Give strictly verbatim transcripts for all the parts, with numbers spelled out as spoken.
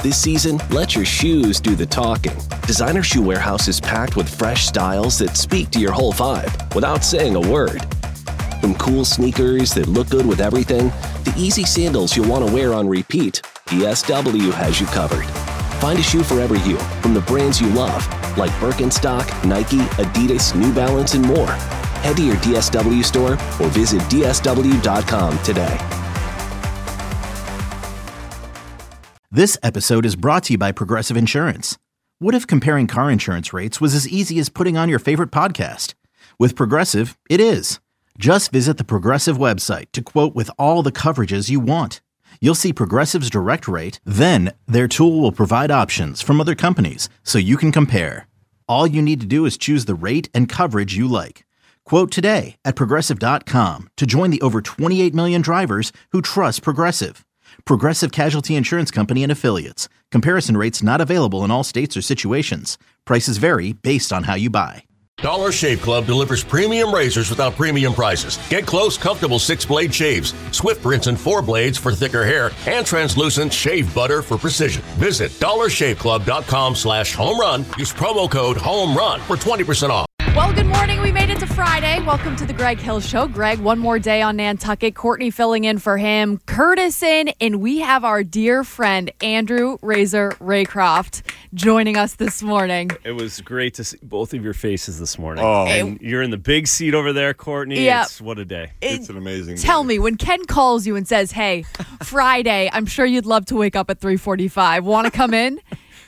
This season, let your shoes do the talking. Designer Shoe Warehouse is packed with fresh styles that speak to your whole vibe without saying a word. From cool sneakers that look good with everything, to easy sandals you'll want to wear on repeat, D S W has you covered. Find a shoe for every you from the brands you love, like Birkenstock, Nike, Adidas, New Balance, and more. Head to your D S W store or visit D S W dot com today. This episode is brought to you by Progressive Insurance. What if comparing car insurance rates was as easy as putting on your favorite podcast? With Progressive, it is. Just visit the Progressive website to quote with all the coverages you want. You'll see Progressive's direct rate, then their tool will provide options from other companies so you can compare. All you need to do is choose the rate and coverage you like. Quote today at Progressive dot com to join the over twenty-eight million drivers who trust Progressive. Progressive Casualty Insurance Company and Affiliates. Comparison rates not available in all states or situations. Prices vary based on how you buy. Dollar Shave Club delivers premium razors without premium prices. Get close, comfortable six-blade shaves, swift rinse and four blades for thicker hair, and translucent shave butter for precision. Visit dollar shave club dot com slash home run. Use promo code HOMERUN for twenty percent off. Well, good morning. We made it to Friday. Welcome to the Greg Hill Show. Greg, one more day on Nantucket. Courtney filling in for him. Curtis in, and we have our dear friend, Andrew Razor Raycroft, joining us this morning. It was great to see both of your faces this morning. Oh. And you're in the big seat over there, Courtney. Yeah. It's, what a day. It, it's an amazing Tell day. me, when Ken calls you and says, hey, Friday, I'm sure you'd love to wake up at three forty-five. Want to come in?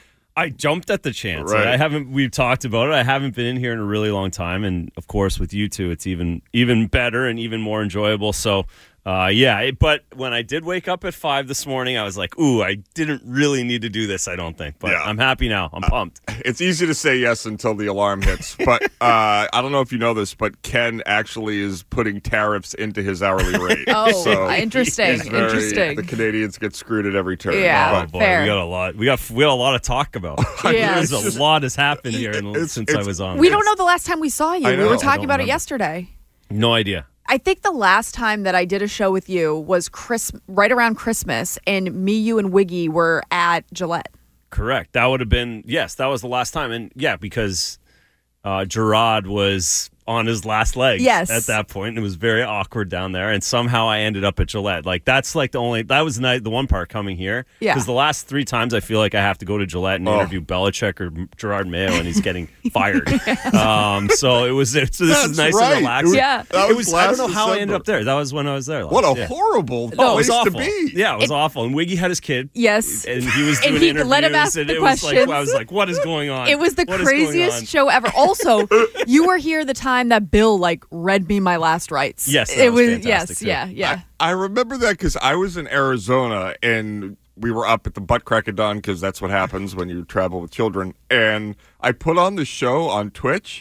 I jumped at the chance. Right. I haven't. We've talked about it. I haven't been in here in a really long time, and of course, with you two, it's even even better and even more enjoyable. So, uh, yeah. It, but when I did wake up at five this morning, I was like, "Ooh, I didn't really need to do this. I don't think." But Yeah. I'm happy now. I'm pumped. Uh, it's easy to say yes until the alarm hits. But uh, I don't know if you know this, but Ken actually is putting tariffs into his hourly rate. Oh, so interesting. it's very- Interesting. The Canadians get screwed at every turn. Yeah. Oh But boy, fair. we got a lot. We got we got a lot to talk about. Yeah. There's It's a just- lot has happened here in, it's- since it's- I was on. We don't know the last time we saw you. I We know. were I talking don't about it remember. yesterday. No idea. I think the last time that I did a show with you was Chris, right around Christmas, and me, you, and Wiggy were at Gillette. Correct. That would have been, yes, that was the last time. And yeah, because uh, Gerard was on his last legs Yes. at that point. It was very awkward down there. And somehow I ended up at Gillette. Like, that's like the only, that was the, night, the one part coming here. Yeah. Because the last three times I feel like I have to go to Gillette and Oh. interview Belichick or Gerard Mayo, and he's getting fired. um, so it was, it, so this That's is nice right. and relaxing. Yeah. That It was was, I don't last know how I ended December. up there. That was when I was there. Last, What a yeah. horrible No, it place was awful. to be. Yeah, it was It- awful. And Wiggy had his kid. Yes. And he was And doing he interviews. let him ask and the it was like, questions. I was like, what is going on? It was the What is going on? craziest show ever. Also, you were here the time that Bill like read me my last rites. Yes, that it was was. fantastic, Yes, too. yeah, yeah. I remember that because I was in Arizona and we were up at the butt crack of dawn because that's what happens when you travel with children. And I put on the show on Twitch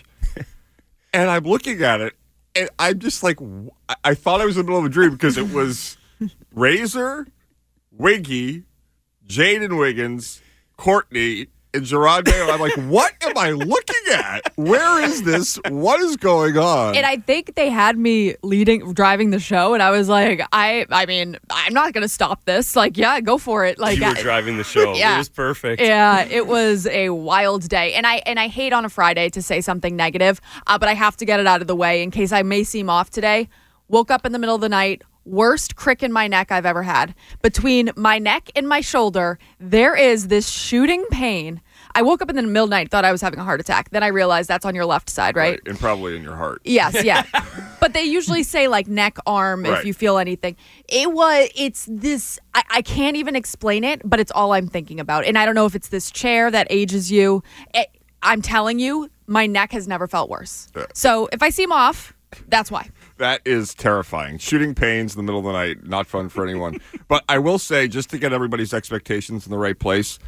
and I'm looking at it and I'm just like, w- I- I thought I was in the middle of a dream because it was Razor, Wiggy, Jaden Wiggins, Courtney, and Gerard Mayo. I'm like, what am I looking at? Where is this? What is going on? And I think they had me leading, driving the show, and I was like, I, I mean, I'm not gonna stop this. Like, yeah, go for it. Like, You were I- driving the show. Yeah. It was perfect. Yeah, it was a wild day, and I and I hate on a Friday to say something negative, uh, but I have to get it out of the way in case I may seem off today. Woke up in the middle of the night. Worst crick in my neck I've ever had. Between my neck and my shoulder, there is this shooting pain. I woke up in the middle of the night, thought I was having a heart attack. Then I realized that's on your left side, right? And probably in your heart. Yes, yeah. But they usually say like neck, arm, if Right. you feel anything. It was, it's this, I, I can't even explain it, but it's all I'm thinking about. And I don't know if it's this chair that ages you. It, I'm telling you, my neck has never felt worse. Yeah. So if I seem off, that's why. That is terrifying. Shooting pains in the middle of the night, not fun for anyone. But I will say, just to get everybody's expectations in the right place,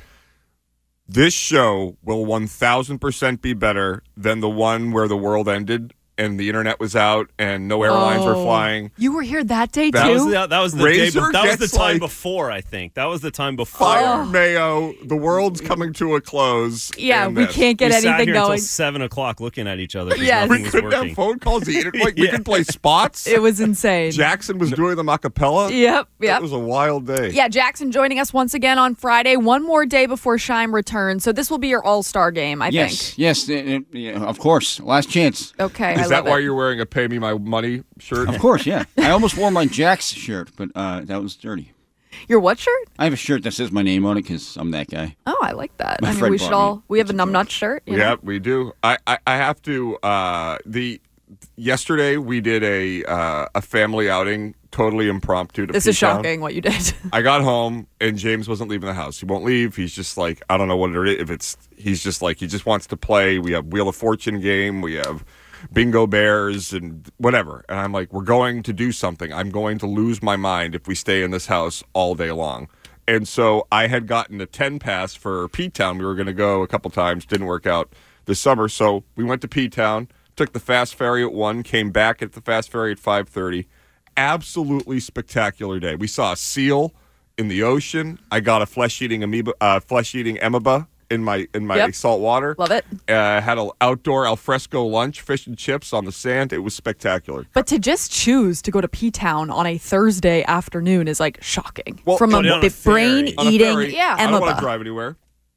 this show will one thousand percent be better than the one where the world ended and the internet was out and no airlines Oh. were flying. You were here that day That That too? was the, that was the day. Razor But that was the gets, time like- before. I think that was the time before. Fire Mayo, the world's coming to a close. yeah, and we this. can't get we sat anything here going. until seven o'clock looking at each other. 'cause Yes. nothing We was couldn't working. have phone calls. The internet, like, we Yeah. could play spots. It was insane. Jackson was doing them a cappella. Yep, It yep. was a wild day. Yeah, Jackson joining us once again on Friday, one more day before Shime returns. So this will be your all-star game, I Yes, think. yes, uh, uh, yeah, of course. Last chance. Okay, I Is that love why it. you're wearing a "Pay Me My Money" shirt? Of course, yeah. I almost wore my Jack's shirt, but uh, that was dirty. Your what shirt? I have a shirt that says my name on it because I'm that guy. Oh, I like that. My I mean, friend we should bought me all. it. We have It's a a numb joke. nut shirt. You Yeah, know? we do. I, I, I have to. Uh, the yesterday we did a uh, a family outing, totally impromptu. To This is P-Town. shocking what you did. I got home and James wasn't leaving the house. He won't leave. He's just like, I don't know what it is. If it's, he's just like, he just wants to play. We have Wheel of Fortune game. We have Bingo Bears and whatever. And I'm like, we're going to do something. I'm going to lose my mind if we stay in this house all day long. And so I had gotten a ten pass for P-Town. We were going to go a couple times. Didn't work out this summer. So we went to P-Town, took the fast ferry at one, came back at the fast ferry at five thirty. Absolutely spectacular day. We saw a seal in the ocean. I got a flesh-eating amoeba, uh, flesh-eating amoeba in my in my Yep. salt water. Love it. Uh, had an outdoor alfresco lunch, fish and chips on the sand. It was spectacular. But to just choose to go to P-Town on a Thursday afternoon is like shocking. Well, From Go down a on a brain ferry. On a eating ferry, yeah, I don't want to Emma. drive anywhere.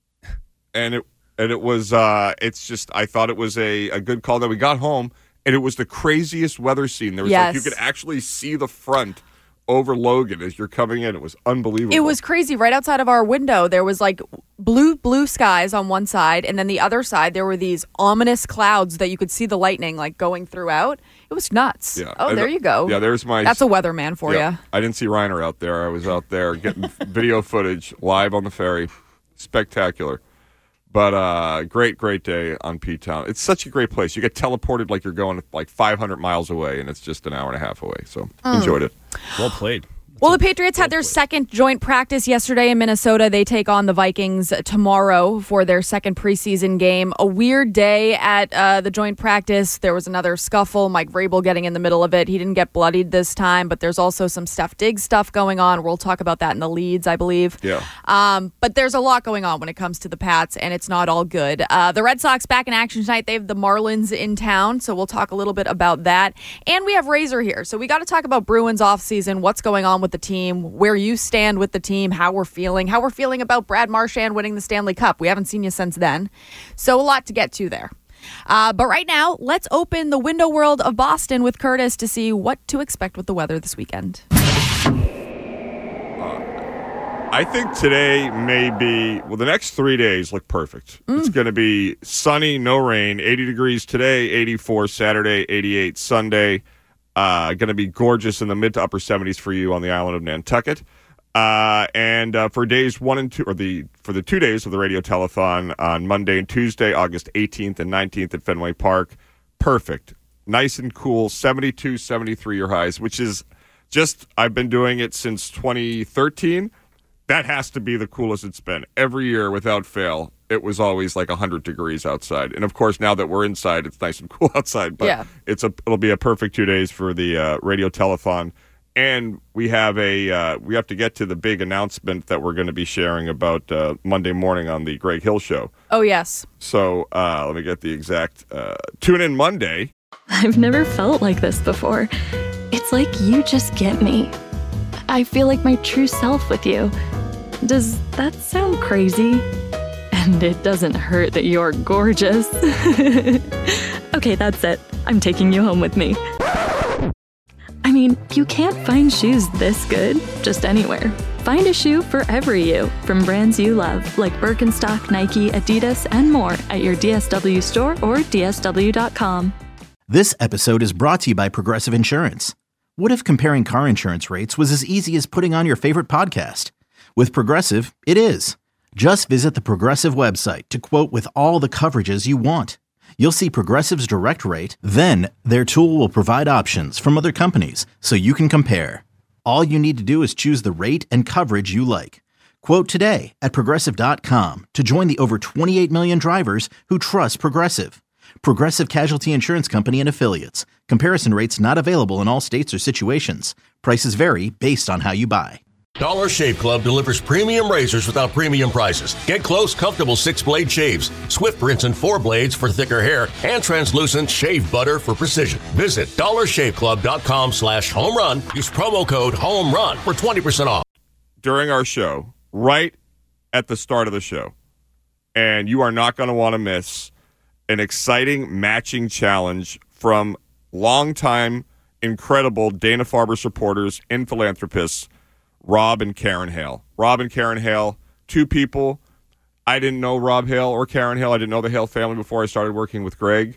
And it and it was uh, it's just I thought it was a, a good call. That we got home and it was the craziest weather scene. There was like you Yes. could actually see the front over Logan as you're coming in. It was unbelievable. It was crazy. Right outside of our window, there was like blue, blue skies on one side, and then the other side, there were these ominous clouds that you could see the lightning like going throughout. It was nuts. Yeah. Oh, And there the- you go. Yeah, there's my. That's a weatherman for yeah. you. I didn't see Reiner out there. I was out there getting video footage live on the ferry. Spectacular. But uh, great, great day on P-Town. It's such a great place. You get teleported like you're going like five hundred miles away, and it's just an hour and a half away. So Mm. enjoyed it. Well played. Well, the Patriots had their second joint practice yesterday in Minnesota. They take on the Vikings tomorrow for their second preseason game. A weird day at uh, the joint practice. There was another scuffle. Mike Vrabel getting in the middle of it. He didn't get bloodied this time, but there's also some Steph Diggs stuff going on. We'll talk about that in the leads, I believe. Yeah. Um, but there's a lot going on when it comes to the Pats, and it's not all good. Uh, the Red Sox back in action tonight. They have the Marlins in town, so we'll talk a little bit about that. And we have Razor here, so we got to talk about Bruins offseason, what's going on with the team, where you stand with the team, how we're feeling, how we're feeling about Brad Marchand winning the Stanley Cup. We haven't seen you since then, so a lot to get to there. Uh, but right now, let's open the window world of Boston with Curtis to see what to expect with the weather this weekend. I think today may be, well, the next three days look perfect. Mm. It's going to be sunny, no rain, eighty degrees today, eighty-four Saturday, eighty-eight Sunday. Uh, going to be gorgeous in the mid to upper seventies for you on the island of Nantucket. Uh, and uh, for days one and two, or the for the two days of the radio telethon on Monday and Tuesday, August eighteenth and nineteenth at Fenway Park, perfect. Nice and cool, seventy-two, seventy-three your highs, which is just, I've been doing it since twenty thirteen. That has to be the coolest it's been. Every year, without fail, it was always like one hundred degrees outside. And, of course, now that we're inside, it's nice and cool outside. But Yeah. it's a, it'll be a perfect two days for the uh, radio telethon. And we have a uh, we have to get to the big announcement that we're going to be sharing about uh, Monday morning on the Greg Hill Show. Oh, yes. So uh, let me get the exact uh, tune in Monday. I've never felt like this before. It's like you just get me. I feel like my true self with you. Does that sound crazy? And it doesn't hurt that you're gorgeous. Okay, that's it. I'm taking you home with me. I mean, you can't find shoes this good just anywhere. Find a shoe for every you from brands you love, like Birkenstock, Nike, Adidas, and more at your D S W store or D S W dot com. This episode is brought to you by Progressive Insurance. What if comparing car insurance rates was as easy as putting on your favorite podcast? With Progressive, it is. Just visit the Progressive website to quote with all the coverages you want. You'll see Progressive's direct rate, then their tool will provide options from other companies so you can compare. All you need to do is choose the rate and coverage you like. Quote today at Progressive dot com to join the over twenty-eight million drivers who trust Progressive. Progressive Casualty Insurance Company and Affiliates. Comparison rates not available in all states or situations. Prices vary based on how you buy. Dollar Shave Club delivers premium razors without premium prices. Get close, comfortable six-blade shaves, Swift rinse and four blades for thicker hair, and translucent shave butter for precision. Visit dollarshaveclub.com slash home run. Use promo code home run for twenty percent off. During our show, right at the start of the show, and you are not going to want to miss an exciting matching challenge from longtime, incredible Dana-Farber supporters and philanthropists, Rob and Karen Hale. Rob and Karen Hale, two people. I didn't know Rob Hale or Karen Hale. I didn't know the Hale family before I started working with Greg.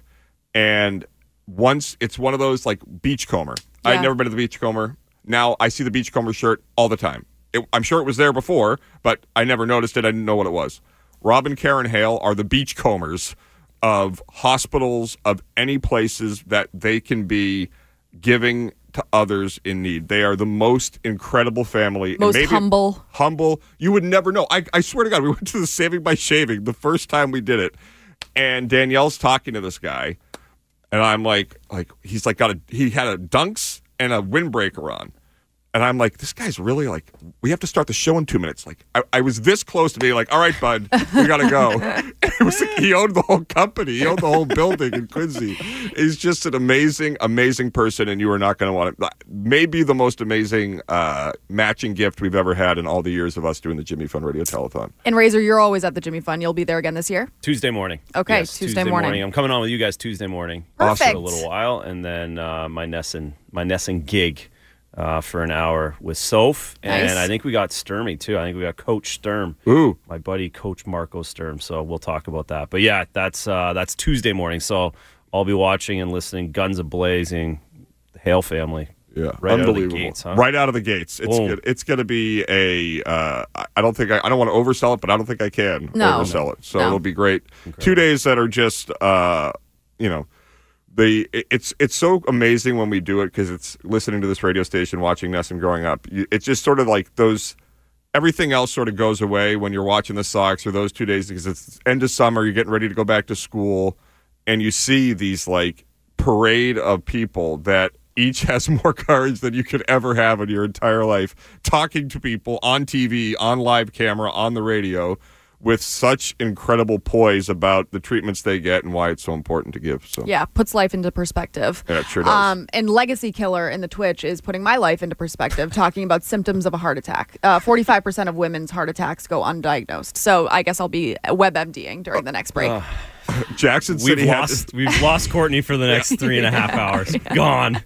And once, it's one of those like Beachcomber. Yeah. I'd never been to the Beachcomber. Now I see the Beachcomber shirt all the time. It, I'm sure it was there before, but I never noticed it. I didn't know what it was. Rob and Karen Hale are the Beachcombers of hospitals, of any places that they can be giving to others in need. They are the most incredible family. Most maybe humble. Humble. You would never know. I, I swear to God, we went to the Saving by Shaving the first time we did it, and Danielle's talking to this guy, and I'm like, like he's like got a he had a Dunks and a windbreaker on. And I'm like, this guy's really like, we have to start the show in two minutes. Like, I, I was this close to being like, all right, bud, we got to go. It was like, he owned the whole company. He owned the whole building in Quincy. He's just an amazing, amazing person, and you are not going to want to. Maybe the most amazing uh, matching gift we've ever had in all the years of us doing the Jimmy Fun Radio Telethon. And Razor, you're always at the Jimmy Fun. You'll be there again this year? Tuesday morning. Okay, yes, Tuesday, Tuesday morning. morning. I'm coming on with you guys Tuesday morning. Perfect. For a little while, and then uh, my Nesson, my Nesson gig. Uh, for an hour with Soph, and Nice. I think we got Sturmy too. I think we got Coach Sturm, Ooh, my buddy Coach Marco Sturm. So we'll talk about that. But yeah, that's uh, that's Tuesday morning. So I'll be watching and listening. Guns a blazing, the Hale family. yeah, right unbelievable. Out of the gates, huh? Right out of the gates. It's Boom. good. It's going to be a. Uh, I don't think I, I don't want to oversell it, but I don't think I can No. oversell it. So No. it'll be great. Incredible. Two days that are just, uh, you know. The it's it's so amazing when we do it because it's listening to this radio station, watching Nesson growing up. You, it's just sort of like those. Everything else sort of goes away when you're watching the Sox or those two days because it's end of summer. You're getting ready to go back to school, and you see these like parade of people that each has more courage than you could ever have in your entire life, talking to people on T V, on live camera, on the radio, with such incredible poise about the treatments they get and why it's so important to give. So Yeah, puts life into perspective. Yeah, it sure does. Um, and Legacy Killer in the Twitch is putting my life into perspective, talking about symptoms of a heart attack. Uh, forty-five percent of women's heart attacks go undiagnosed. So I guess I'll be WebMDing during the next break. Uh, Jackson said We've he lost. had We've lost Courtney for the next three and a half hours. Gone.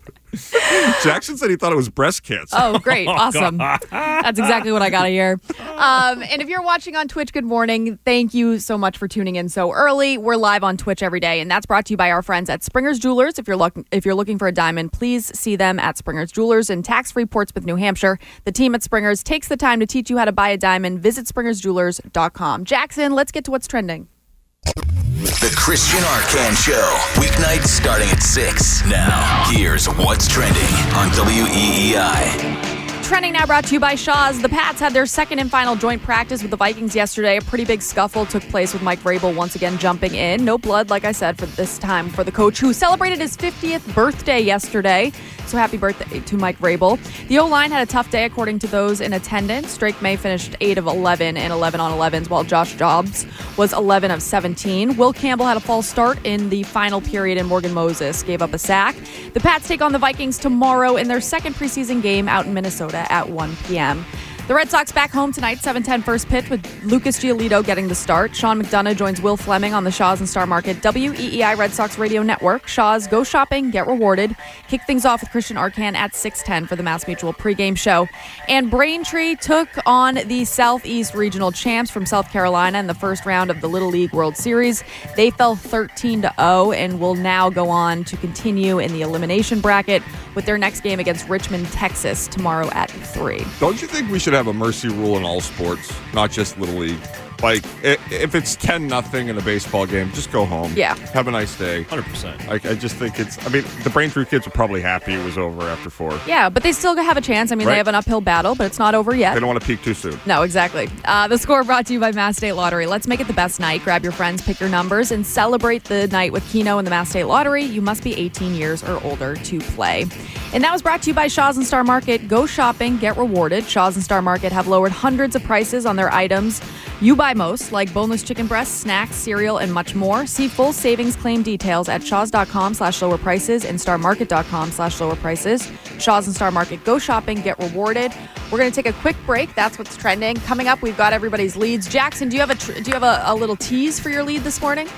Jackson said he thought it was breast cancer. Oh, great. Awesome. That's exactly what I got to hear. Um, and if you're watching on Twitch, good morning. Thank you so much for tuning in so early. We're live on Twitch every day, and that's brought to you by our friends at Springer's Jewelers. If you're, look- if you're looking for a diamond, please see them at Springer's Jewelers in tax-free Portsmouth, New Hampshire. The team at Springer's takes the time to teach you how to buy a diamond. Visit springers jewelers dot com. Jackson, let's get to what's trending. The Christian Arcan Show, weeknights starting at six. Now, here's what's trending on W E E I. Trending now brought to you by Shaw's. The Pats had their second and final joint practice with the Vikings yesterday. A pretty big scuffle took place with Mike Vrabel once again jumping in. No blood, like I said, for this time for the coach who celebrated his fiftieth birthday yesterday. So happy birthday to Mike Vrabel. The O-line had a tough day according to those in attendance. Drake May finished eight of eleven and eleven on elevens, while Josh Dobbs was eleven of seventeen. Will Campbell had a false start in the final period, and Morgan Moses gave up a sack. The Pats take on the Vikings tomorrow in their second preseason game out in Minnesota at one p.m. The Red Sox back home tonight, seven ten first pitch with Lucas Giolito getting the start. Sean McDonough joins Will Fleming on the Shaw's and Star Market W E E I Red Sox Radio Network. Shaw's Go Shopping, Get Rewarded. Kick things off with Christian Arcan at six ten for the Mass Mutual pregame show. And Braintree took on the Southeast Regional Champs from South Carolina in the first round of the Little League World Series. They fell thirteen to oh and will now go on to continue in the elimination bracket with their next game against Richmond, Texas tomorrow at three. Don't you think we should have a mercy rule in all sports, not just Little League? Like, i- if it's ten nothing in a baseball game, just go home. Yeah. Have a nice day. one hundred percent. Like, I just think it's, I mean, the Braintree kids are probably happy it was over after four. Yeah, but they still have a chance. I mean, Right. they have an uphill battle, but it's not over yet. They don't want to peak too soon. No, exactly. Uh, the Score brought to you by Mass State Lottery. Let's make it the best night. Grab your friends, pick your numbers, and celebrate the night with Keno and the Mass State Lottery. You must be eighteen years or older to play. And that was brought to you by Shaw's and Star Market. Go shopping, get rewarded. Shaw's and Star Market have lowered hundreds of prices on their items you buy most, like boneless chicken breasts, snacks, cereal, and much more. See full savings claim details at shaws.com slash lower prices and starmarket.com slash lower prices. Shaw's and Star Market. Go shopping, get rewarded. We're going to take a quick break. That's what's trending. Coming up, we've got everybody's leads. Jackson, do you have a tr- do you have a, a little tease for your lead this morning?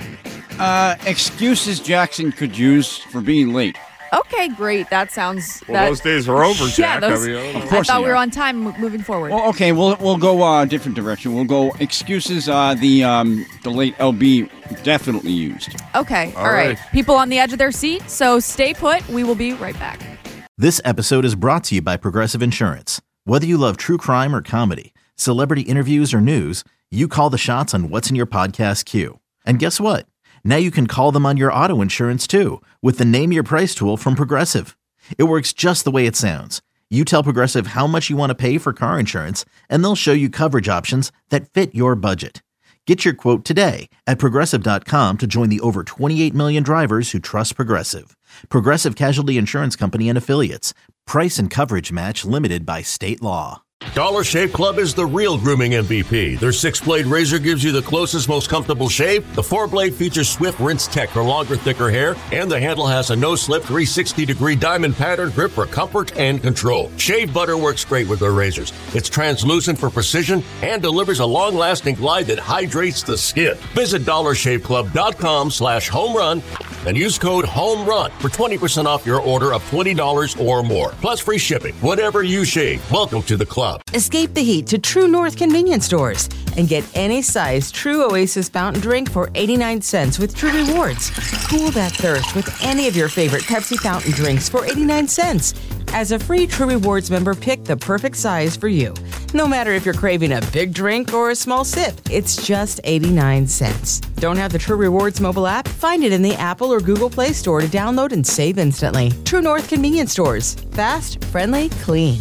Uh, excuses Jackson could use for being late. Okay, great. That sounds. Well, that, those days are over, Yeah, Jack. those, I mean, I don't know. Of course I thought they we were are. on time mo- moving forward. Well, okay, we'll we'll go uh, a different direction. We'll go excuses. Uh, the um, the late L B definitely used. Okay, all All right. right. People on the edge of their seat, so stay put. We will be right back. This episode is brought to you by Progressive Insurance. Whether you love true crime or comedy, celebrity interviews or news, you call the shots on what's in your podcast queue. And guess what? Now you can call them on your auto insurance too with the Name Your Price tool from Progressive. It works just the way it sounds. You tell Progressive how much you want to pay for car insurance, and they'll show you coverage options that fit your budget. Get your quote today at Progressive dot com to join the over twenty-eight million drivers who trust Progressive. Progressive Casualty Insurance Company and Affiliates. Price and coverage match limited by state law. Dollar Shave Club is the real grooming M V P. Their six-blade razor gives you the closest, most comfortable shave. The four-blade features Swift Rinse Tech for longer, thicker hair. And the handle has a no-slip three hundred sixty degree diamond pattern grip for comfort and control. Shave butter works great with their razors. It's translucent for precision and delivers a long-lasting glide that hydrates the skin. Visit dollar shave club dot com slash home run and use code HOMERUN for twenty percent off your order of twenty dollars or more. Plus free shipping. Whatever you shave, welcome to the club. Escape the heat to True North convenience stores and get any size True Oasis fountain drink for eighty-nine cents with True Rewards. Cool that thirst with any of your favorite Pepsi fountain drinks for eighty-nine cents. As a free True Rewards member, pick the perfect size for you. No matter if you're craving a big drink or a small sip, it's just eighty-nine cents. Don't have the True Rewards mobile app? Find it in the Apple or Google Play Store to download and save instantly. True North convenience stores. Fast, friendly, clean.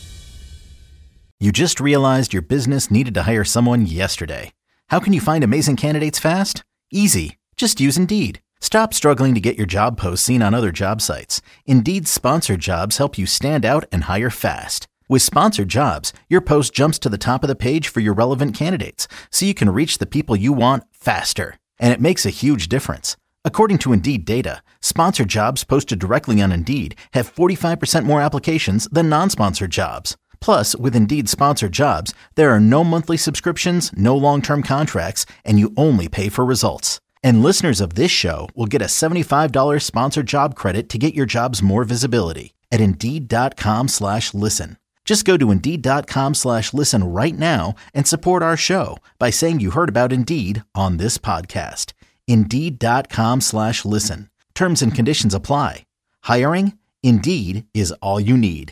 You just realized your business needed to hire someone yesterday. How can you find amazing candidates fast? Easy. Just use Indeed. Stop struggling to get your job posts seen on other job sites. Indeed's sponsored jobs help you stand out and hire fast. With sponsored jobs, your post jumps to the top of the page for your relevant candidates, so you can reach the people you want faster. And it makes a huge difference. According to Indeed data, sponsored jobs posted directly on Indeed have forty-five percent more applications than non-sponsored jobs. Plus, with Indeed sponsored jobs, there are no monthly subscriptions, no long-term contracts, and you only pay for results. And listeners of this show will get a seventy-five dollars sponsored job credit to get your jobs more visibility at Indeed.com slash listen. Just go to Indeed.com slash listen right now and support our show by saying you heard about Indeed on this podcast. Indeed.com slash listen. Terms and conditions apply. Hiring? Indeed is all you need.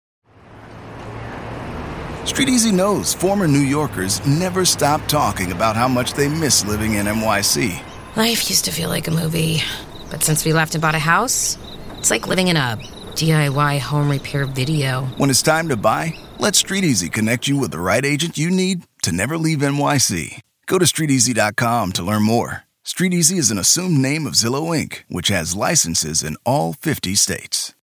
Street Easy knows former New Yorkers never stop talking about how much they miss living in N Y C. Life used to feel like a movie, but since we left and bought a house, it's like living in a D I Y home repair video. When it's time to buy, let Street Easy connect you with the right agent you need to never leave N Y C. Go to street easy dot com to learn more. Street Easy is an assumed name of Zillow Incorporated, which has licenses in all fifty states.